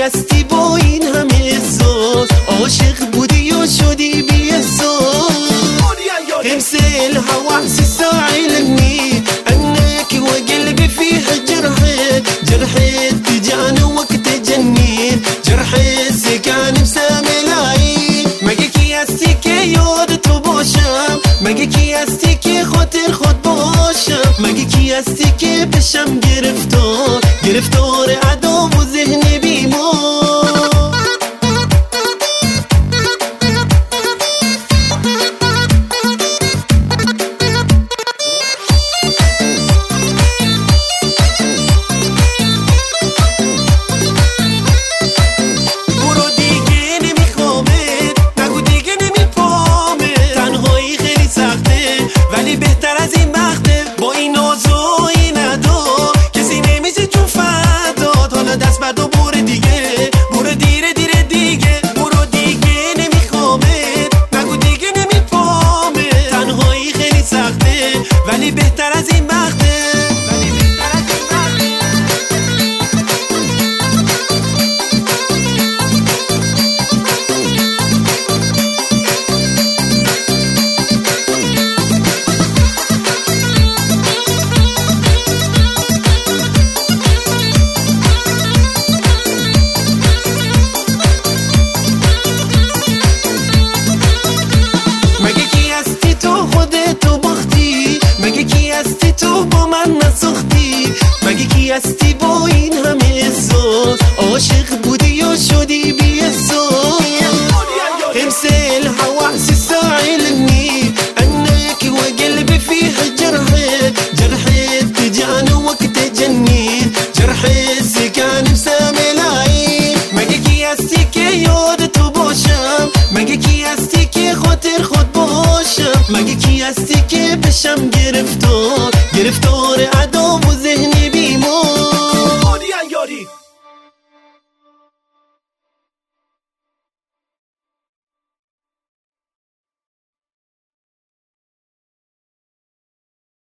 هستی با این همه احساس، عاشق بودی و شدی بی احساس. امسي الهوى احسس عيلني انك وقلبي فيه جرحت، جرحت تجاني وقت جنين، جرحت سكان بسامي العين. مگه هستی که یاد تو باشم، مگه هستی که خاطر خود باشم، مگه هستی که بشم گرفتار، گرفتار ادا و ذهن بیمار. بهتر از این وقته با این آزو این ادا، کسی نمیشه چون فداد. حالا دست بر دو بور دیگه، برو دیره دیره دیگه، برو دیگه نمیخوامت، نگو دیگه نمیپامت. تنهایی خیلی سخته ولی بهتر از این وقته. هستی تو با من نساختی، مگه کی هستی با این همه احساس، عاشق